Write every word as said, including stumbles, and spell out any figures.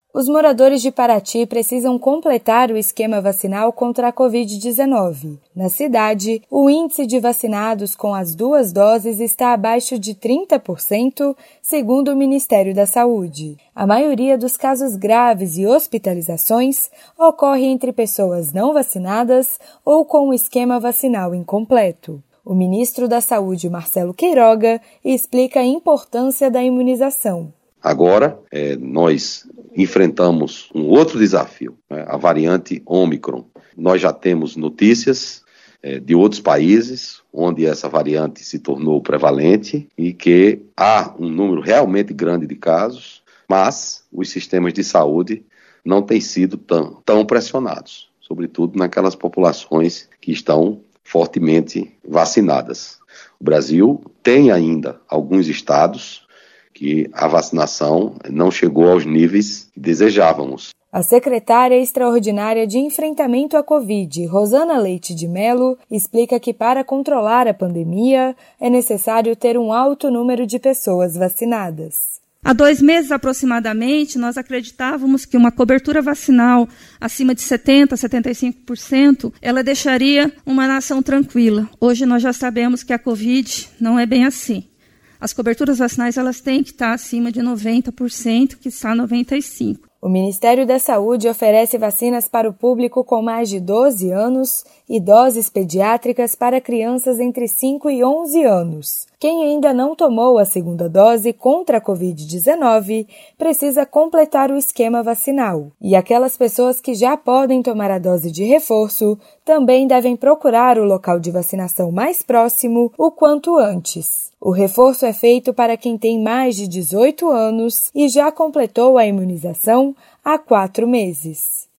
Os moradores de Paraty precisam completar o esquema vacinal contra a covid dezenove. Na cidade, o índice de vacinados com as duas doses está abaixo de trinta por cento, segundo o Ministério da Saúde. A maioria dos casos graves e hospitalizações ocorre entre pessoas não vacinadas ou com o esquema vacinal incompleto. O ministro da Saúde, Marcelo Queiroga, explica a importância da imunização. Agora, é, nós enfrentamos um outro desafio, né, a variante Ômicron. Nós já temos notícias é, de outros países onde essa variante se tornou prevalente e que há um número realmente grande de casos, mas os sistemas de saúde não têm sido tão, tão pressionados, sobretudo naquelas populações que estão fortemente vacinadas. O Brasil tem ainda alguns estados que a vacinação não chegou aos níveis que desejávamos. A secretária extraordinária de enfrentamento à Covid, Rosana Leite de Mello, explica que para controlar a pandemia é necessário ter um alto número de pessoas vacinadas. Há dois meses aproximadamente, nós acreditávamos que uma cobertura vacinal acima de setenta por cento, setenta e cinco por cento, ela deixaria uma nação tranquila. Hoje nós já sabemos que a Covid não é bem assim. As coberturas vacinais elas têm que estar acima de noventa por cento, que está noventa e cinco por cento. O Ministério da Saúde oferece vacinas para o público com mais de doze anos e doses pediátricas para crianças entre cinco e onze anos. Quem ainda não tomou a segunda dose contra a covid dezenove precisa completar o esquema vacinal. E aquelas pessoas que já podem tomar a dose de reforço também devem procurar o local de vacinação mais próximo o quanto antes. O reforço é feito para quem tem mais de dezoito anos e já completou a imunização há quatro meses.